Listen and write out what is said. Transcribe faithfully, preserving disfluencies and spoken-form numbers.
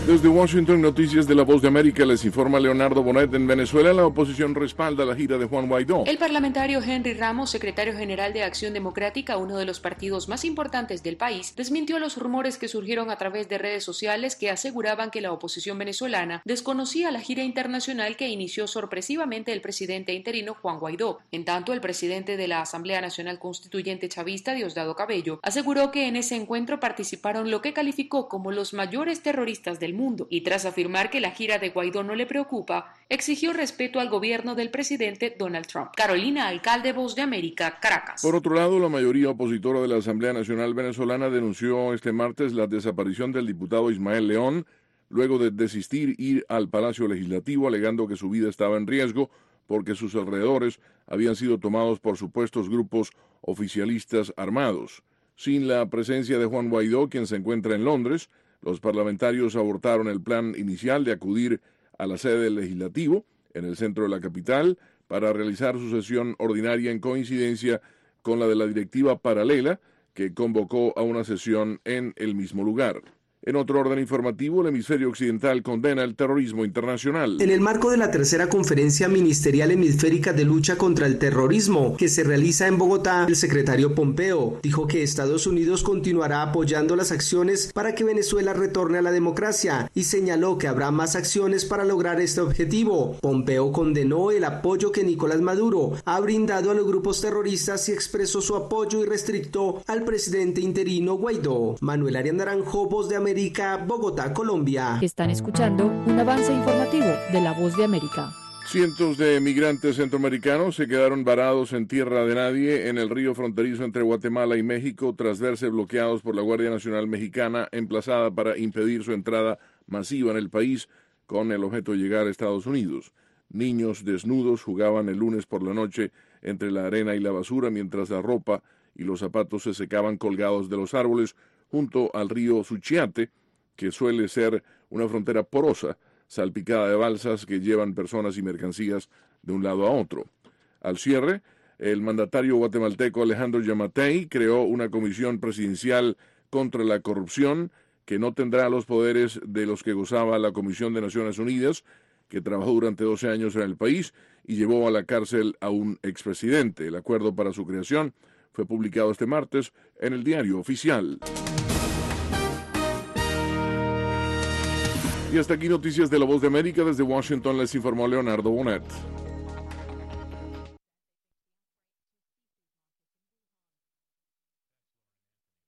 Desde Washington, Noticias de la Voz de América, les informa Leonardo Bonet. En Venezuela, la oposición respalda la gira de Juan Guaidó. El parlamentario Henry Ramos, secretario general de Acción Democrática, uno de los partidos más importantes del país, desmintió los rumores que surgieron a través de redes sociales que aseguraban que la oposición venezolana desconocía la gira internacional que inició sorpresivamente el presidente interino Juan Guaidó. En tanto, el presidente de la Asamblea Nacional Constituyente chavista, Diosdado Cabello, aseguró que en ese encuentro participaron lo que calificó como los mayores terroristas del mundo. mundo y tras afirmar que la gira de Guaidó no le preocupa, exigió respeto al gobierno del presidente Donald Trump. Carolina Alcalde, Voz de América, Caracas. Por otro lado, la mayoría opositora de la Asamblea Nacional Venezolana denunció este martes la desaparición del diputado Ismael León, luego de desistir ir al Palacio Legislativo alegando que su vida estaba en riesgo porque sus alrededores habían sido tomados por supuestos grupos oficialistas armados. Sin la presencia de Juan Guaidó, quien se encuentra en Londres, los parlamentarios abortaron el plan inicial de acudir a la sede del legislativo, en el centro de la capital, para realizar su sesión ordinaria en coincidencia con la de la directiva paralela, que convocó a una sesión en el mismo lugar. En otro orden informativo, el hemisferio occidental condena el terrorismo internacional. En el marco de la tercera conferencia ministerial hemisférica de lucha contra el terrorismo que se realiza en Bogotá, el secretario Pompeo dijo que Estados Unidos continuará apoyando las acciones para que Venezuela retorne a la democracia y señaló que habrá más acciones para lograr este objetivo. Pompeo condenó el apoyo que Nicolás Maduro ha brindado a los grupos terroristas y expresó su apoyo irrestricto al presidente interino Guaidó. Manuel Arias Naranjo, Voz de América. América, Bogotá, Colombia. Están escuchando un avance informativo de La Voz de América. Cientos de migrantes centroamericanos se quedaron varados en tierra de nadie en el río fronterizo entre Guatemala y México tras verse bloqueados por la Guardia Nacional Mexicana, emplazada para impedir su entrada masiva en el país con el objeto de llegar a Estados Unidos. Niños desnudos jugaban el lunes por la noche entre la arena y la basura mientras la ropa y los zapatos se secaban colgados de los árboles junto al río Suchiate, que suele ser una frontera porosa, salpicada de balsas que llevan personas y mercancías de un lado a otro. Al cierre, el mandatario guatemalteco Alejandro Yamatei creó una comisión presidencial contra la corrupción que no tendrá los poderes de los que gozaba la Comisión de Naciones Unidas, que trabajó durante doce años en el país y llevó a la cárcel a un expresidente. El acuerdo para su creación fue publicado este martes en el Diario Oficial. Y hasta aquí Noticias de la Voz de América. Desde Washington les informó Leonardo Bonet.